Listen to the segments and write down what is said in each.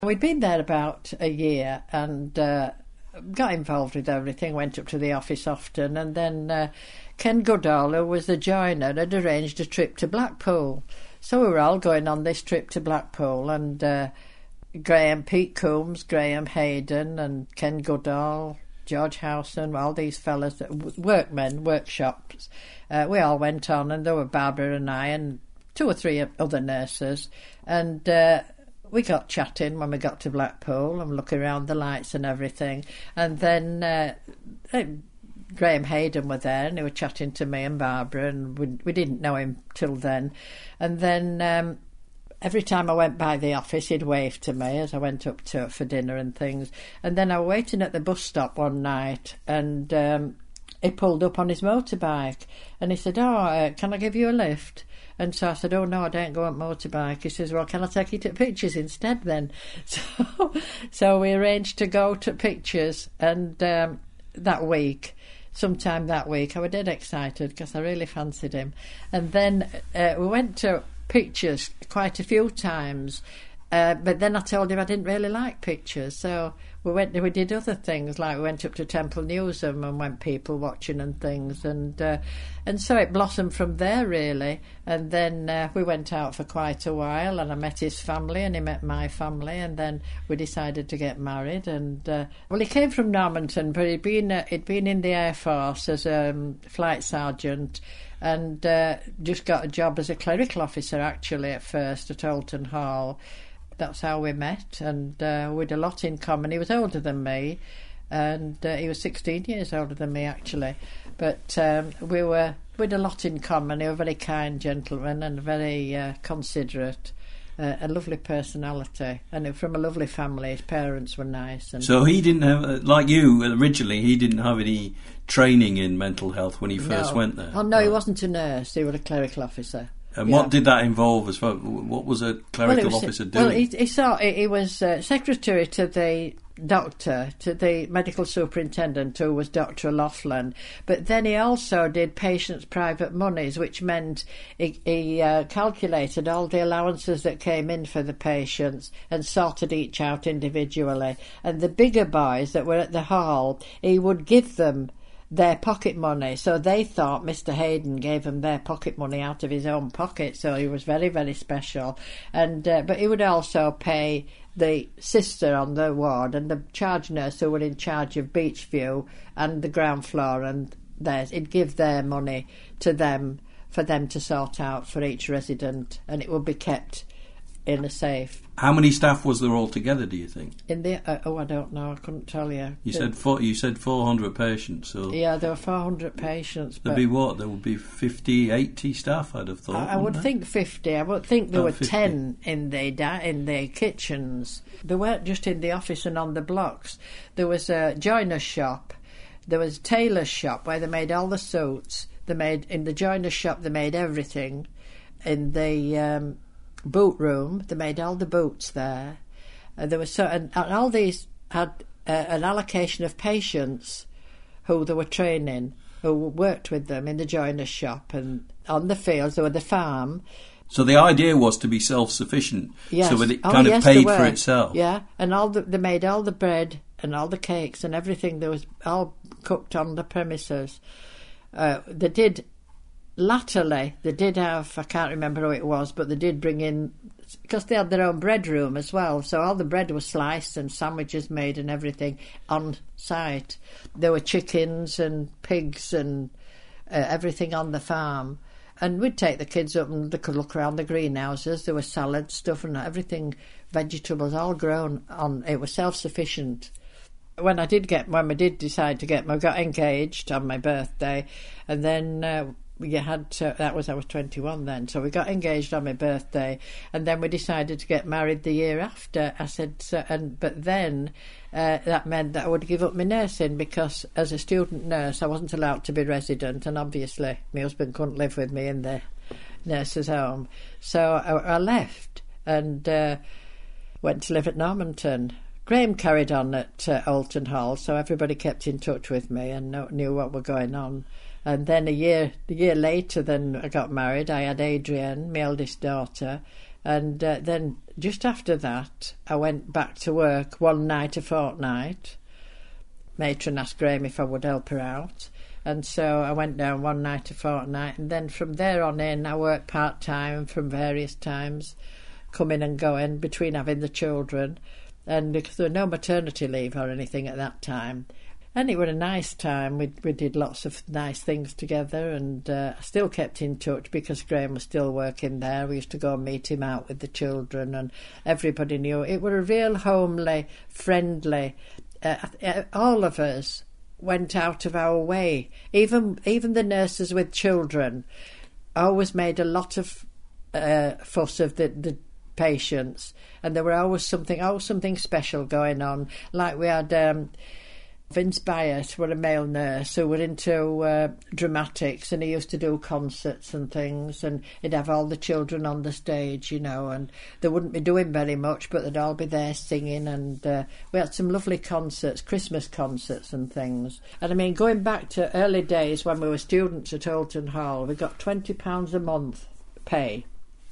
We'd been there about a year and got involved with everything, went up to the office often, and then Ken Goodall, who was the joiner, had arranged a trip to Blackpool. So we were all going on this trip to Blackpool, and Pete Coombs, Graham Hayden and Ken Goodall, George Howson, all these fellas, workmen, workshops, we all went on, and there were Barbara and I and 2 or 3 other nurses, and we got chatting when we got to Blackpool and looking around the lights and everything. And then Graham Hayden were there, and he was chatting to me and Barbara, and we didn't know him till then. And then every time I went by the office, he'd wave to me as I went up to it for dinner and things. And then I was waiting at the bus stop one night, and he pulled up on his motorbike, and he said, can I give you a lift? And so I said, oh, no, I don't go on motorbike. He says, well, can I take you to Pictures instead then? So we arranged to go to Pictures, and sometime that week, I was dead excited because I really fancied him. And then we went to Pictures quite a few times, but then I told him I didn't really like Pictures, so we did other things, like we went up to Temple Newsam and went people watching and things, and so it blossomed from there really. And then we went out for quite a while, and I met his family and he met my family, and then we decided to get married. And he came from Normanton, but he'd been in the Air Force as a flight sergeant, and just got a job as a clerical officer actually at first at Alton Hall. That's how we met, and we had a lot in common. He was older than me, and he was 16 years older than me actually, but we had a lot in common. He was a very kind gentleman and very considerate, a lovely personality, and from a lovely family. His parents were nice. And so he didn't have, like you originally, he didn't have any training in mental health when he first went there? Oh no, he wasn't a nurse, he was a clerical officer. And what did that involve as well? What was a clerical officer doing? Well, he was secretary to the doctor, to the medical superintendent, who was Dr. O'Loughlin. But then he also did patients' private monies, which meant he calculated all the allowances that came in for the patients and sorted each out individually. And the bigger boys that were at the hall, he would give them their pocket money, so they thought Mr. Hayden gave them their pocket money out of his own pocket, so he was very, very special. And but he would also pay the sister on the ward and the charge nurse who were in charge of Beachview and the ground floor and theirs. He'd give their money to them for them to sort out for each resident, and it would be kept in a safe. How many staff was there altogether, do you think? In the I don't know. I couldn't tell you. You said 400 patients. So yeah, there were 400 patients. There'd be what? There would be 50, 80 staff, I'd have thought. I would think 50. I would think there were 50. 10 in the kitchens. They weren't just in the office and on the blocks. There was a joiner's shop. There was a tailor's shop where they made all the suits. In the joiner's shop, they made everything. In the boot room, they made all the boots there. There was and all these had an allocation of patients who they were training, who worked with them in the joiner's shop and on the fields. There were the farm. So the idea was to be self-sufficient, yes. So that it kind of paid for itself. Yeah, and they made all the bread and all the cakes and everything. That was all cooked on the premises. They did. Latterly, they did have, I can't remember who it was, but they did bring in, because they had their own bread room as well, so all the bread was sliced and sandwiches made and everything on site. There were chickens and pigs and everything on the farm. And we'd take the kids up and they could look around the greenhouses. There was salad stuff and everything, vegetables, all grown on. It was self-sufficient. When we did decide to we got engaged on my birthday, and then I was 21 then, so we got engaged on my birthday, and then we decided to get married the year after. I said, but then that meant that I would give up my nursing, because as a student nurse I wasn't allowed to be resident, and obviously my husband couldn't live with me in the nurse's home, so I left and went to live at Normanton. Graham carried on at Alton Hall, so everybody kept in touch with me and knew what was going on. And then a year later, then I got married. I had Adrienne, my eldest daughter, and then just after that, I went back to work one night a fortnight. Matron asked Graham if I would help her out. And so I went down one night a fortnight, and then from there on in I worked part-time from various times, coming and going between having the children, and because there was no maternity leave or anything at that time. And it was a nice time. We did lots of nice things together, and I still kept in touch because Graham was still working there. We used to go and meet him out with the children, and everybody knew. It was a real homely, friendly, all of us went out of our way. Even the nurses with children always made a lot of fuss of the patients, and there were always something special going on. Like we had Vince Byatt, was a male nurse who were into dramatics, and he used to do concerts and things, and he'd have all the children on the stage, and they wouldn't be doing very much, but they'd all be there singing, and we had some lovely concerts, Christmas concerts and things. And I mean, going back to early days when we were students at Oulton Hall, we got £20 a month pay,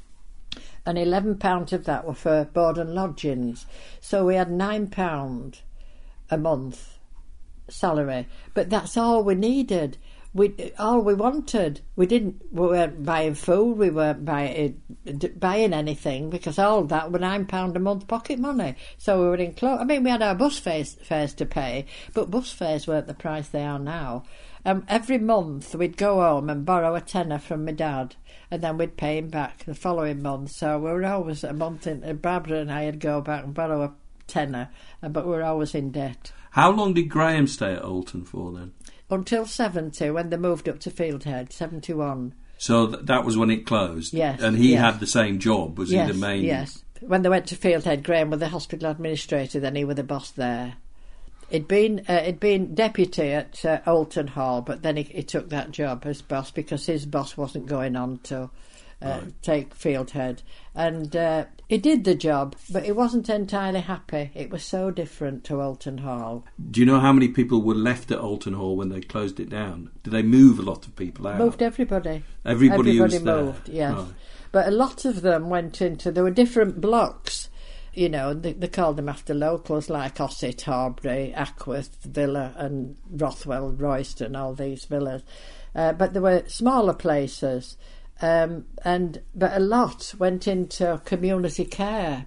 and £11 of that were for board and lodgings, so we had £9 a month salary, but that's all we needed. All we wanted. We weren't buying food, we weren't buying anything, because all that were £9 a month pocket money. So we were in clothes. I mean, we had our bus fares to pay, but bus fares weren't the price they are now. Every month we'd go home and borrow a tenner from my dad, and then we'd pay him back the following month. So we were always a month in. Barbara and I would go back and borrow a tenner, but we were always in debt. How long did Graham stay at Oulton for then? Until 70, when they moved up to Fieldhead, 71. So that was when it closed? Yes. And he had the same job, was he the main? Yes. When they went to Fieldhead, Graham was the hospital administrator, then he was the boss there. He'd been deputy at Oulton Hall, but then he took that job as boss because his boss wasn't going on to take Fieldhead. And he did the job, but he wasn't entirely happy. It was so different to Oulton Hall. Do you know how many people were left at Oulton Hall when they closed it down? Did they move a lot of people out? Moved everybody. Everybody was there? Moved, yes. Right. But a lot of them went into... There were different blocks. They called them after locals like Ossett, Horbury, Ackworth, Villa and Rothwell, Royston, all these villas. But there were smaller places. But a lot went into community care,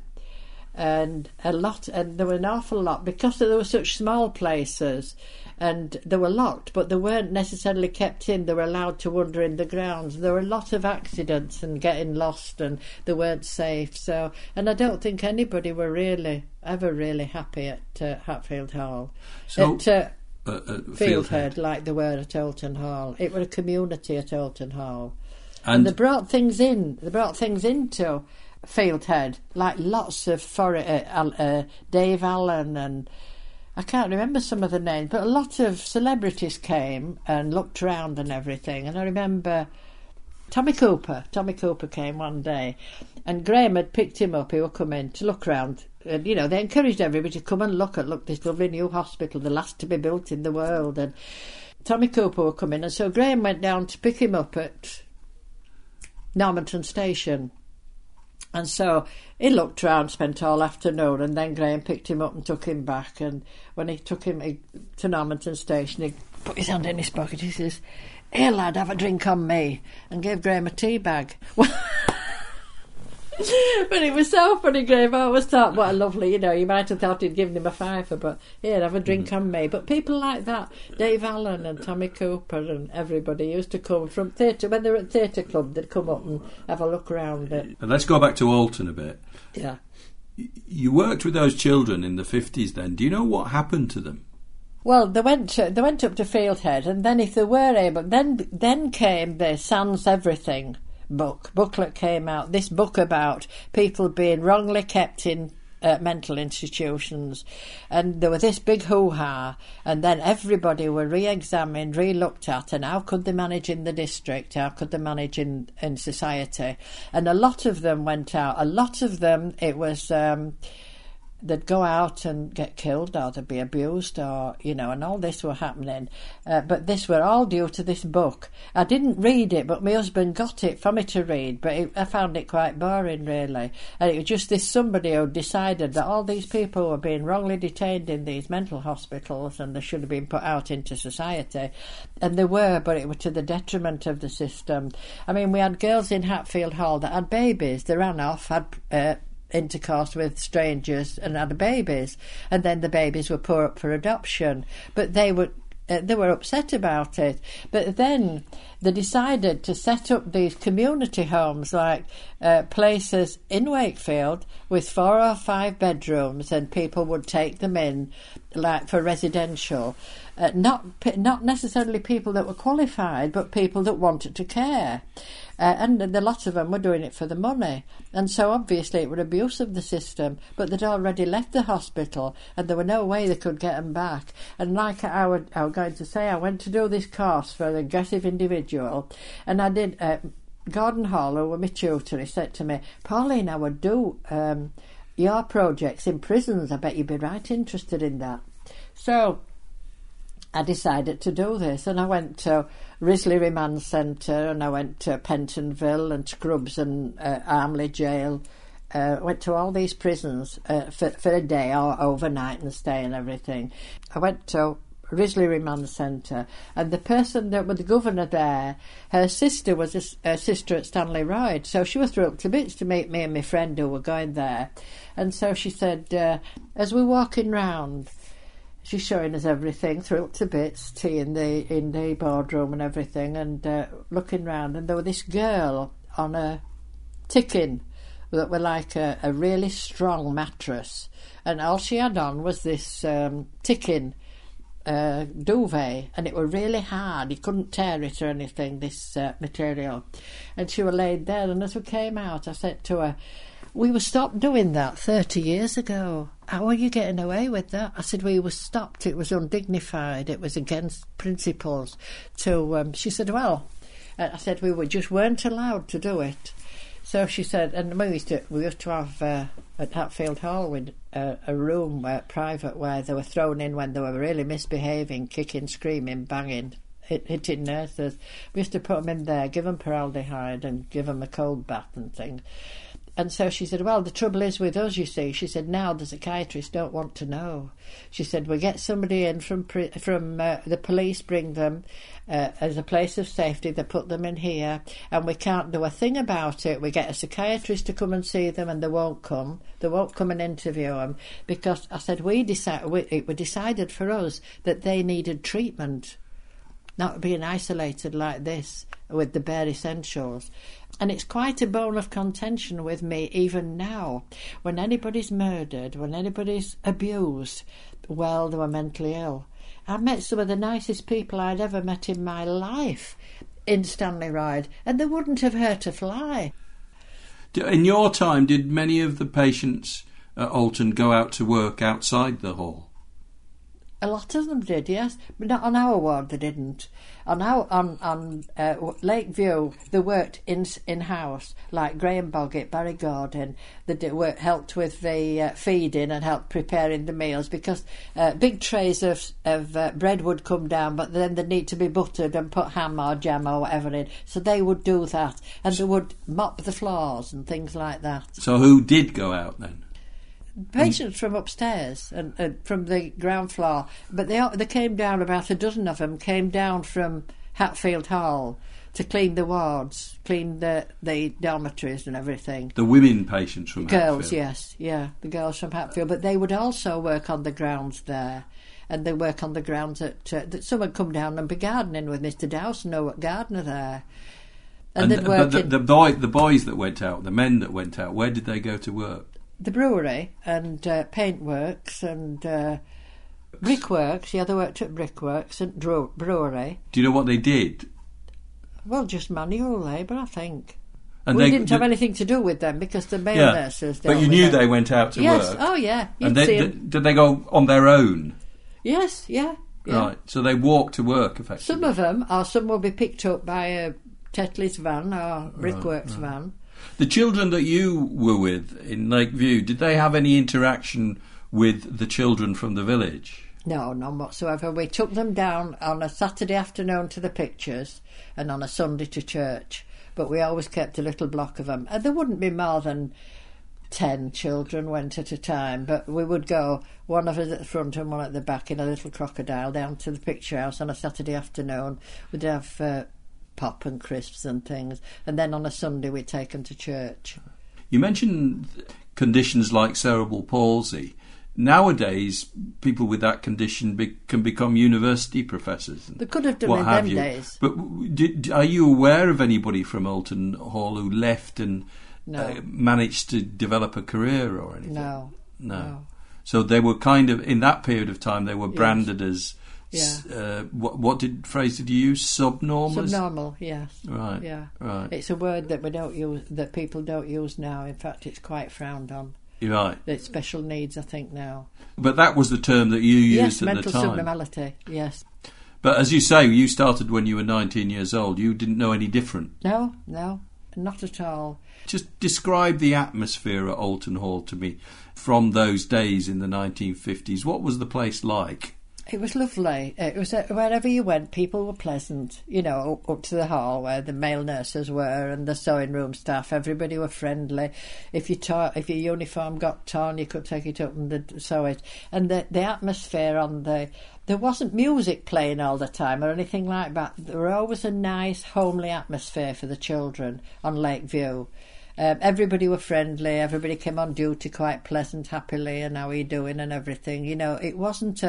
and there were an awful lot, because there were such small places, and they were locked, but they weren't necessarily kept in. They were allowed to wander in the grounds. There were a lot of accidents and getting lost, and they weren't safe. So, and I don't think anybody were ever really happy at Hatfield Hall. So, at Fieldhead, like they were at Oulton Hall. It was a community at Oulton Hall. And they brought things in. They brought things into Fieldhead, like lots of Dave Allen, and I can't remember some of the names, but a lot of celebrities came and looked around and everything. And I remember Tommy Cooper. Tommy Cooper came one day, and Graham had picked him up. He would come in to look around. And, they encouraged everybody to come and look this lovely new hospital, the last to be built in the world. And Tommy Cooper would come in, and so Graham went down to pick him up at Normanton Station, and so he looked round, spent all afternoon, and then Graham picked him up and took him back. And when he took him to Normanton Station, he put his hand in his pocket. He says, "Here, lad, have a drink on me," and gave Graham a tea bag. But it was so funny. Graham always thought, what a lovely, you might have thought he'd given him a fiver, but here, have a drink on me. But people like that, Dave Allen and Tommy Cooper and everybody used to come from theatre. When they were at Theatre Club, they'd come up and have a look around it. And let's go back to Oulton a bit. Yeah. You worked with those children in the 50s then. Do you know what happened to them? Well, they went up to Fieldhead, and then if they were able, then came the Sans Everything booklet came out. This book about people being wrongly kept in mental institutions, and there was this big hoo-ha, and then everybody were re-examined, re-looked at, and how could they manage in the district, how could they manage in society. And a lot of them went out. A lot of them, it was they'd go out and get killed, or they'd be abused, or, you know, and all this were happening. But this were all due to this book. I didn't read it, but my husband got it for me to read, but I found it quite boring, really. And it was just this somebody who decided that all these people were being wrongly detained in these mental hospitals and they should have been put out into society. And they were, but it was to the detriment of the system. I mean, we had girls in Hatfield Hall that had babies. They ran off, had intercourse with strangers and had babies, and then the babies were put up for adoption. But they were upset about it. But then they decided to set up these community homes, like places in Wakefield with 4 or 5 bedrooms, and people would take them in, like for residential. Not necessarily people that were qualified, but people that wanted to care. And a lot of them were doing it for the money. And so obviously it was abuse of the system, but they'd already left the hospital and there were no way they could get them back. And like I was going to say, I went to do this course for an aggressive individual, and I did... Gordon Hall, who was my tutor, he said to me, "Pauline, I would do your projects in prisons. I bet you'd be right interested in that." So I decided to do this, and I went to Risley Remand Centre, and I went to Pentonville and Scrubs and Armley Jail. Went to all these prisons for a day or overnight and stay and everything. I went to Risley Remand Centre, and the person that was the governor there, her sister was a sister at Stanley Royd, so she was thrilled to bits to meet me and my friend who were going there. And so she said, as we're walking round, she's showing us everything, thrilled to bits, tea in the boardroom and everything, and looking round, and there was this girl on a ticking that were like a really strong mattress, and all she had on was this ticking duvet, and it were really hard. You couldn't tear it or anything, this material. And she were laid there, and as we came out, I said to her, "We were stopped doing that 30 years ago. How are you getting away with that?" I said, "We were stopped. It was undignified. It was against principles." She said, "Well," I said, "we just weren't allowed to do it." So she said, and we used to have at Hatfield Hall with a room private where they were thrown in when they were really misbehaving, kicking, screaming, banging, hitting nurses. We used to put them in there, give them formaldehyde and give them a cold bath and things. And so she said, "Well, the trouble is with us, you see." She said, "Now the psychiatrists don't want to know." She said, "We get somebody in from the police, bring them as a place of safety. They put them in here, and we can't do a thing about it. We get a psychiatrist to come and see them, and they won't come. They won't come and interview them because," I said, it was decided for us that they needed treatment, not being isolated like this with the bare essentials. And it's quite a bone of contention with me even now. When anybody's murdered, when anybody's abused, well, they were mentally ill. I met some of the nicest people I'd ever met in my life in Stanley Royd, and they wouldn't have hurt a fly. In your time, did many of the patients at Alton go out to work outside the hall? A lot of them did, yes, but not on our ward. They didn't. On Lakeview, they worked in-house, like Graham Boggett, Barry Gordon. They helped with the feeding and helped preparing the meals, because big trays of bread would come down, but then they'd need to be buttered and put ham or jam or whatever in. So they would do that, and they would mop the floors and things like that. So who did go out then? Patients from upstairs and from the ground floor, but they came down. About a dozen of them came down from Hatfield Hall to clean the wards, clean the dormitories and everything. The women patients from girls, Hatfield? Yes, yeah, the girls from Hatfield. But they would also work on the grounds there, and they work on the grounds that some would come down and be gardening with Mr. Dowson, or gardener there. And they'd work but the boys that went out, the men that went out, where did they go to work? The brewery and paintworks and brickworks. Yeah, they worked at brickworks and brewery. Do you know what they did? Well, just manual labour, I think. And we didn't have anything to do with them because the male nurses. But you knew they went out to yes. work. Oh yeah. And did they go on their own? Yes. Yeah. Right. So they walked to work effectively. Some of them, or some will be picked up by a Tetley's van or brickworks van. The children that you were with in Lakeview, did they have any interaction with the children from the village? No, none whatsoever. We took them down on a Saturday afternoon to the pictures and on a Sunday to church. But we always kept a little block of them. And there wouldn't be more than 10 children went at a time. But we would go, one of us at the front and one at the back in a little crocodile, down to the picture house on a Saturday afternoon. We'd have pop and crisps and things. And then on a Sunday we'd take them to church. You mentioned conditions like cerebral palsy. Nowadays, people with that condition can become university professors. They could have done in them days. But are you aware of anybody from Alton Hall who left and managed to develop a career or anything? No. So they were kind of, in that period of time, they were branded as... Yeah. What did phrase did you use? Subnormal. Subnormal, yes. Right. Yeah. Right. It's a word that we don't use, that people don't use now. In fact, it's quite frowned on. You're right. It's special needs, I think, now. But that was the term that you used at the time. Yes, mental subnormality. Yes. But as you say, you started when you were 19 years old. You didn't know any different. No, not at all. Just describe the atmosphere at Alton Hall to me from those days in the 1950s. What was the place like? It was lovely. It was wherever you went, people were pleasant. You know, up to the hall where the male nurses were and the sewing room staff. Everybody were friendly. If your uniform got torn, you could take it up and sew it. And the atmosphere there wasn't music playing all the time or anything like that. There was always a nice, homely atmosphere for the children on Lakeview. Everybody were friendly. Everybody came on duty quite pleasant, happily, and how are you doing and everything. You know, it wasn't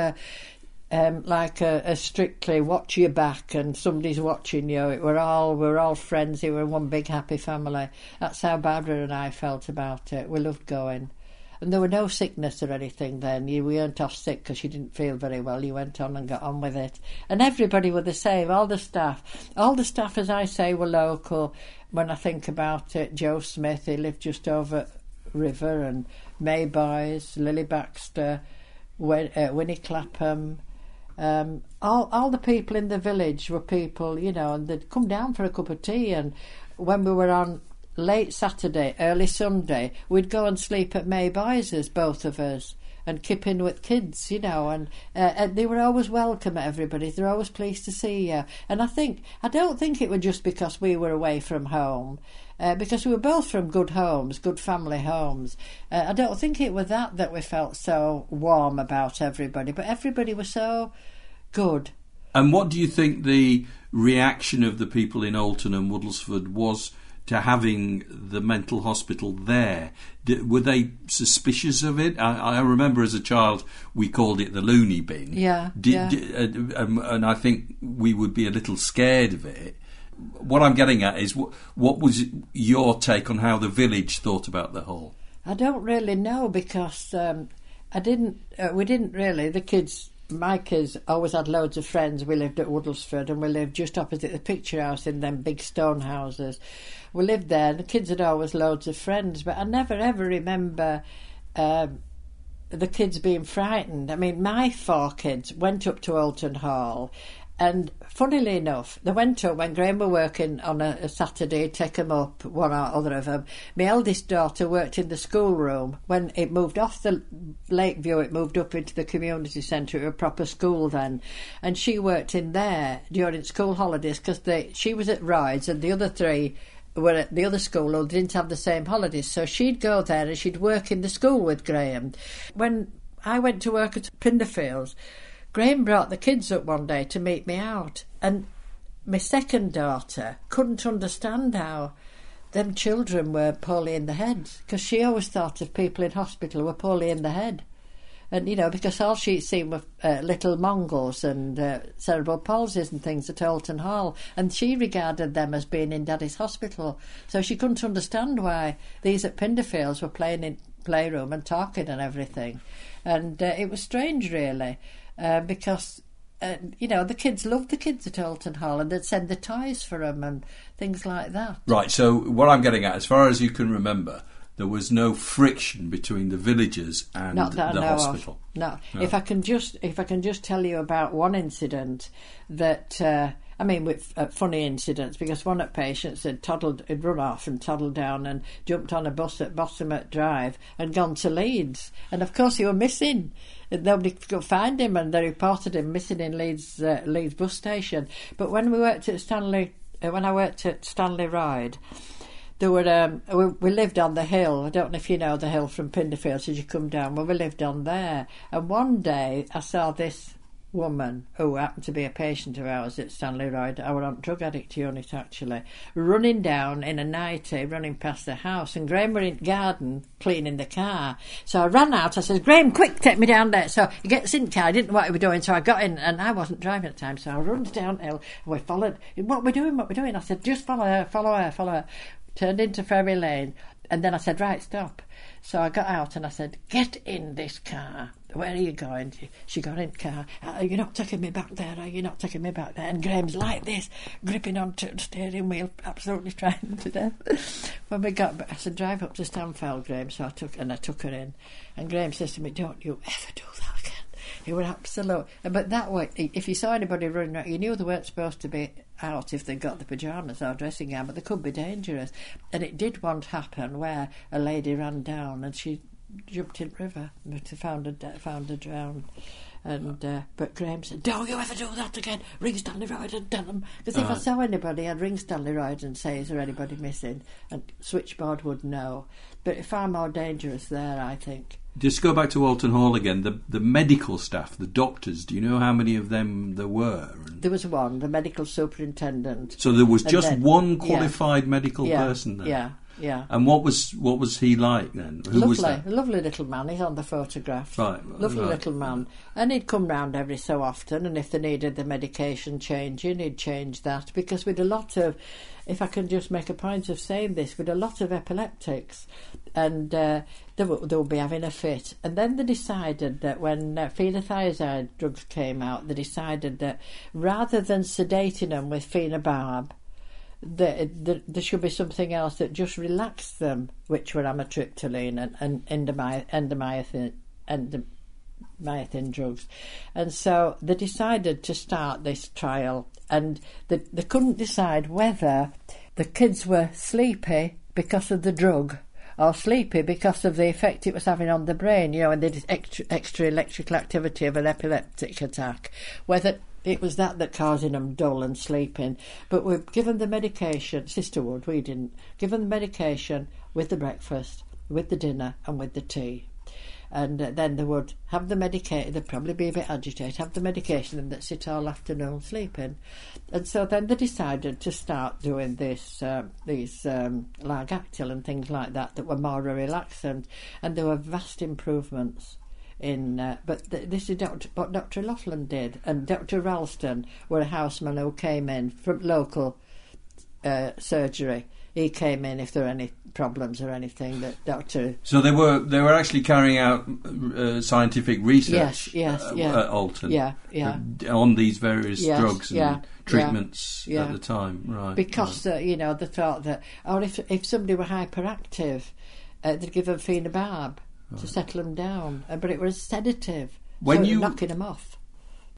like a strictly watch your back and somebody's watching you. We're all friends. We were one big happy family. That's how Barbara and I felt about it. We loved going. And there were no sickness or anything then. We weren't off sick because you didn't feel very well. You went on and got on with it. And everybody were the same, all the staff. All the staff, as I say, were local. When I think about it, Joe Smith, he lived just over River, and May Boys, Lily Baxter, Winnie Clapham. All the people in the village were people, you know, and they'd come down for a cup of tea. And when we were on late Saturday, early Sunday, we'd go and sleep at May Boys's, both of us, and keep in with kids, you know, and they were always welcome at everybody. They were always pleased to see you. And I don't think it was just because we were away from home, because we were both from good homes, good family homes. I don't think it was that we felt so warm about everybody, but everybody was so good. And what do you think the reaction of the people in Alton and Woodlesford was to having the mental hospital there? Were they suspicious of it? I remember as a child we called it the loony bin. Yeah. And I think we would be a little scared of it. What I'm getting at is what was your take on how the village thought about the hall? I don't really know, because we didn't really. My kids always had loads of friends. We lived at Woodlesford, and we lived just opposite the picture house in them big stone houses. We lived there, and the kids had always loads of friends, but I never ever remember the kids being frightened. I mean, my 4 kids went up to Alton Hall, and funnily enough, they went up when Graham were working on a Saturday, take them up, one or other of them. My eldest daughter worked in the schoolroom. When it moved off the Lakeview, it moved up into the community centre, a proper school then. And she worked in there during school holidays, because she was at Rides and the other 3 were at the other school who didn't have the same holidays. So she'd go there and she'd work in the school with Graham. When I went to work at Pinderfields, Graham brought the kids up one day to meet me out, and my second daughter couldn't understand how them children were poorly in the head, because she always thought of people in hospital were poorly in the head. And, you know, because all she'd seen were little Mongols and cerebral palsies and things at Alton Hall, and she regarded them as being in Daddy's hospital. So she couldn't understand why these at Pinderfields were playing in playroom and talking and everything. And it was strange, really. Because, you know, the kids loved the kids at Alton Hall, and they'd send the toys for them and things like that. Right, so what I'm getting at, as far as you can remember, there was no friction between the villagers and the hospital. No. If I can just tell you about one incident that I mean, with funny incidents, because one of the patients had run off and toddled down and jumped on a bus at Bottomett Drive and gone to Leeds. And of course he was missing. Nobody could find him, and they reported him missing in Leeds bus station. But when we worked at when I worked at Stanley Ride, there were we lived on the hill. I don't know if you know the hill from Pinderfields as you come down. Well, we lived on there. And one day I saw this woman, who happened to be a patient of ours at Stanley Ride, our on drug addict unit actually, running down in a nightie, running past the house, and Graham were in the garden cleaning the car. So I ran out, I said, Graham, quick, take me down there. So he gets in the car, I didn't know what he was doing, so I got in, and I wasn't driving at the time, so I runs downhill, and we followed. What we doing? I said, just follow her. Turned into Ferry Lane, and then I said, right, stop. So I got out and I said, get in this car. Where are you going? She got in the car. You're not taking me back there, are you not taking me back there? And Graham's like this, gripping onto the steering wheel, absolutely trying to death. When we got back, I said, drive up to Stanfeld, Graham. So I took her in. And Graham says to me, don't you ever do that again. He was absolute. But that way, if you saw anybody running out, you knew they weren't supposed to be out if they got the pyjamas or dressing gown, but they could be dangerous. And it did once happen where a lady ran down and she jumped in the river, but found her drowned. And but Graham said, don't you ever do that again. Ring Stanley Ride and tell them. Because if I saw anybody, I'd ring Stanley Ride and say, is there anybody missing? And Switchboard would know. But far more dangerous there, I think. Just go back to Walton Hall again. The medical staff, the doctors, do you know how many of them there were? There was one, the medical superintendent. So there was just one qualified medical person there? Yeah. Yeah. And what was he like then? Who was that? Lovely little man. He's on the photograph. Right. Lovely little man. And he'd come round every so often, and if they needed the medication changing, he'd change that. Because with a lot of, if I can just make a point of saying this, with a lot of epileptics, and they'll be having a fit. And then they decided that when phenothiazide drugs came out, they decided that rather than sedating them with phenobarb, there should be something else that just relaxed them, which were amitriptyline and endomycin drugs. And so they decided to start this trial, and they couldn't decide whether the kids were sleepy because of the drug or sleepy because of the effect it was having on the brain, and the extra electrical activity of an epileptic attack, whether it was that causing them dull and sleeping. But we've given the medication, Sisterwood, we didn't, given the medication with the breakfast, with the dinner and with the tea. And then they would have the medication, they'd probably be a bit agitated, have the medication and they'd sit all afternoon sleeping. And so then they decided to start doing these Largactil and things like that were more relaxant, and there were vast improvements. This is what Dr. Laughlin did, and Dr. Ralston were a houseman who came in from local surgery. He came in if there were any problems or anything that Dr. So they were actually carrying out scientific research at Alton on these various drugs and treatments at the time, right? Because they thought that, or if somebody were hyperactive, they'd give them phenobarb to settle them down, but it was sedative, knocking them off.